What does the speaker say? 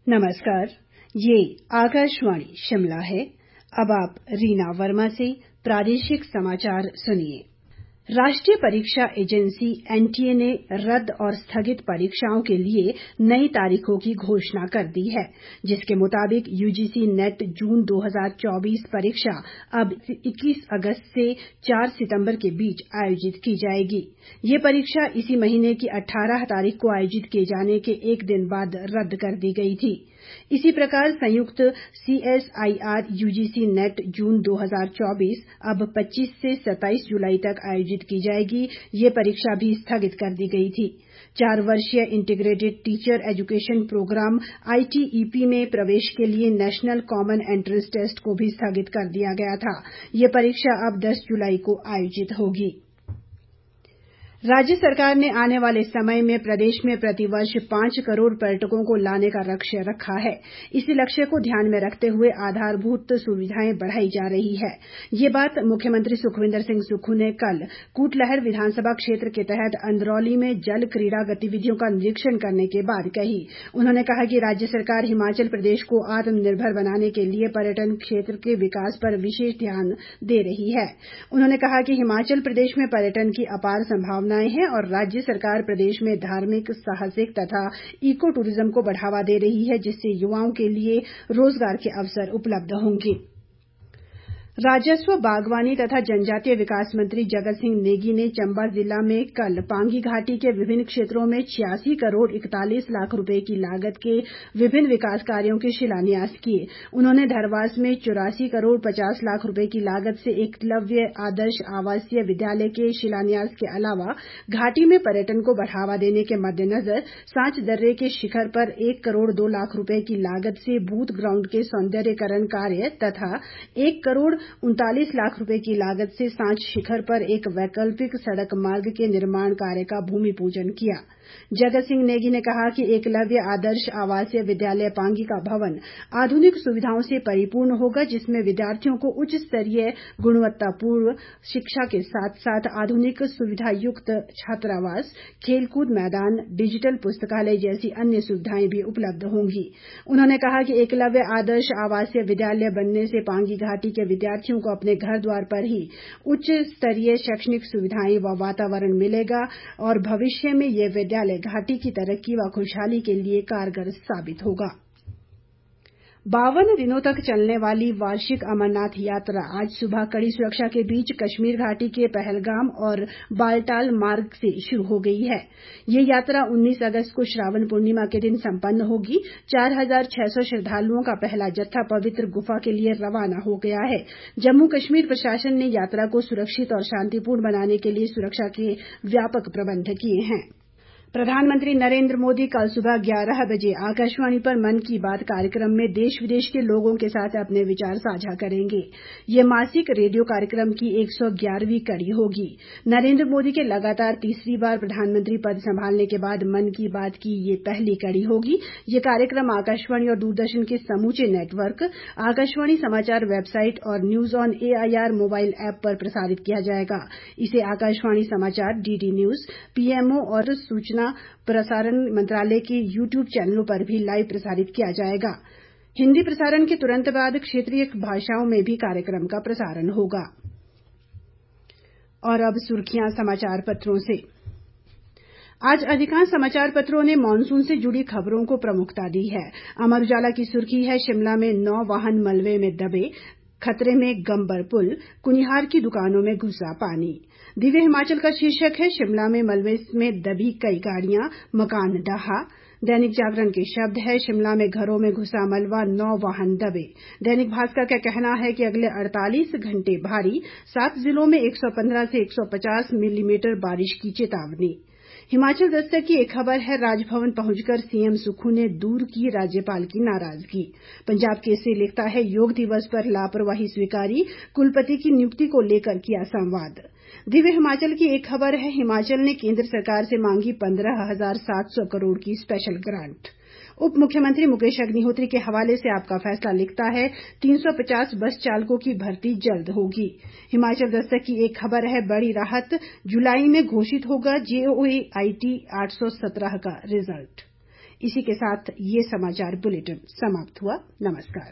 नमस्कार, ये आकाशवाणी शिमला है। अब आप रीना वर्मा से प्रादेशिक समाचार सुनिए। राष्ट्रीय परीक्षा एजेंसी एनटीए ने रद्द और स्थगित परीक्षाओं के लिए नई तारीखों की घोषणा कर दी है, जिसके मुताबिक यूजीसी नेट जून 2024 परीक्षा अब 21 अगस्त से 4 सितंबर के बीच आयोजित की जाएगी। ये परीक्षा इसी महीने की 18 तारीख को आयोजित किए जाने के एक दिन बाद रद्द कर दी गई थी। इसी प्रकार संयुक्त सीएसआईआर यूजीसी नेट जून 2024 अब 25 से 27 जुलाई तक आयोजित की जाएगी। ये परीक्षा भी स्थगित कर दी गई थी। 4 वर्षीय integrated teacher education programme ITEP में प्रवेश के लिए नेशनल कॉमन एंट्रेंस टेस्ट को भी स्थगित कर दिया गया था। ये परीक्षा अब 10 जुलाई को आयोजित होगी। राज्य सरकार ने आने वाले समय में प्रदेश में प्रतिवर्ष 5 करोड़ पर्यटकों को लाने का लक्ष्य रखा है। इसी लक्ष्य को ध्यान में रखते हुए आधारभूत सुविधाएं बढ़ाई जा रही है। ये बात मुख्यमंत्री सुखविंदर सिंह सुक्खू ने कल कूटलहर विधानसभा क्षेत्र के तहत अंदरौली में जल क्रीड़ा गतिविधियों का निरीक्षण करने के बाद कही। उन्होंने कहा कि राज्य सरकार हिमाचल प्रदेश को आत्मनिर्भर बनाने के लिए पर्यटन क्षेत्र के विकास पर विशेष ध्यान दे रही है। उन्होंने कहा कि हिमाचल प्रदेश में पर्यटन की अपार संभावनाएं हैं और राज्य सरकार प्रदेश में धार्मिक, साहसिक तथा इको टूरिज्म को बढ़ावा दे रही है, जिससे युवाओं के लिए रोजगार के अवसर उपलब्ध होंगे। राजस्व, बागवानी तथा जनजातीय विकास मंत्री जगत सिंह नेगी ने चंबा जिला में कल पांगी घाटी के विभिन्न क्षेत्रों में 86 करोड़ 41 लाख रुपए की लागत के विभिन्न विकास कार्यों के शिलान्यास किए। उन्होंने धरवास में 84 करोड़ 50 लाख रुपए की लागत से एकलव्य आदर्श आवासीय विद्यालय के शिलान्यास के अलावा घाटी में पर्यटन को बढ़ावा देने के मद्देनजर सांच दर्रे के शिखर पर 1 करोड़ 2 लाख रुपए की लागत से बूथ ग्राउंड के सौंदर्यीकरण कार्य तथा 1 करोड़ 39 लाख रुपए की लागत से सांच शिखर पर एक वैकल्पिक सड़क मार्ग के निर्माण कार्य का भूमि पूजन किया। जगत सिंह नेगी ने कहा कि एकलव्य आदर्श आवासीय विद्यालय पांगी का भवन आधुनिक सुविधाओं से परिपूर्ण होगा, जिसमें विद्यार्थियों को उच्च स्तरीय गुणवत्तापूर्ण शिक्षा के साथ साथ आधुनिक सुविधायुक्त छात्रावास, खेलकूद मैदान, डिजिटल पुस्तकालय जैसी अन्य सुविधाएं भी उपलब्ध होंगी। उन्होंने कहा कि एकलव्य आदर्श आवासीय विद्यालय बनने से पांगी घाटी के विद्यार्थियों को अपने घर द्वार पर ही उच्च स्तरीय शैक्षणिक सुविधाएं व वातावरण मिलेगा और भविष्य में ये विद्यालय घाटी की तरक्की व खुशहाली के लिए कारगर साबित होगा। 52 दिनों तक चलने वाली वार्षिक अमरनाथ यात्रा आज सुबह कड़ी सुरक्षा के बीच कश्मीर घाटी के पहलगाम और बालटाल मार्ग से शुरू हो गई है। ये यात्रा 19 अगस्त को श्रावण पूर्णिमा के दिन संपन्न होगी। 4600 श्रद्धालुओं का पहला जत्था पवित्र गुफा के लिए रवाना हो गया है। जम्मू कश्मीर प्रशासन ने यात्रा को सुरक्षित और शांतिपूर्ण बनाने के लिए सुरक्षा के व्यापक प्रबंध किए हैं। प्रधानमंत्री नरेंद्र मोदी कल सुबह 11 बजे आकाशवाणी पर मन की बात कार्यक्रम में देश विदेश के लोगों के साथ अपने विचार साझा करेंगे। ये मासिक रेडियो कार्यक्रम की 111वीं कड़ी होगी। नरेंद्र मोदी के लगातार तीसरी बार प्रधानमंत्री पद संभालने के बाद मन की बात की ये पहली कड़ी होगी। ये कार्यक्रम आकाशवाणी और दूरदर्शन के समूचे नेटवर्क, आकाशवाणी समाचार वेबसाइट और news on AIR mobile app पर प्रसारित किया जाएगा। इसे आकाशवाणी समाचार, डीडी न्यूज, पीएमओ और सूचना प्रसारण मंत्रालय के यूट्यूब चैनलों पर भी लाइव प्रसारित किया जाएगा। हिंदी प्रसारण के तुरंत बाद क्षेत्रीय भाषाओं में भी कार्यक्रम का प्रसारण होगा। और अब सुर्खियां समाचार पत्रों से। आज अधिकांश समाचार पत्रों ने मानसून से जुड़ी खबरों को प्रमुखता दी है। अमर उजाला की सुर्खी है, शिमला में 9 वाहन मलबे में दबे, खतरे में गंबर पुल, कुनिहार की दुकानों में घुसा पानी। दिव्य हिमाचल का शीर्षक है, शिमला में मलबे में दबी कई गाड़ियां, मकान ढहा। दैनिक जागरण के शब्द है, शिमला में घरों में घुसा मलबा, 9 वाहन दबे। दैनिक भास्कर का कहना है कि अगले 48 घंटे भारी, 7 जिलों में 115 से 150 मिलीमीटर बारिश की चेतावनी। हिमाचल दस्तक की एक खबर है, राजभवन पहुंचकर सीएम सुक्खू ने दूर की राज्यपाल की नाराजगी। पंजाब केसरी लिखता है, योग दिवस पर लापरवाही स्वीकारी, कुलपति की नियुक्ति को लेकर किया संवाद। दिव्य हिमाचल की एक खबर है, हिमाचल ने केंद्र सरकार से मांगी 15,700 करोड़ की स्पेशल ग्रांट। उप मुख्यमंत्री मुकेश अग्निहोत्री के हवाले से आपका फैसला लिखता है, 350 बस चालकों की भर्ती जल्द होगी। हिमाचल दस्तक की एक खबर है, बड़ी राहत, जुलाई में घोषित होगा जेओए आईटी 817 का रिजल्ट। इसी के साथ ये समाचार बुलेटिन समाप्त हुआ। नमस्कार।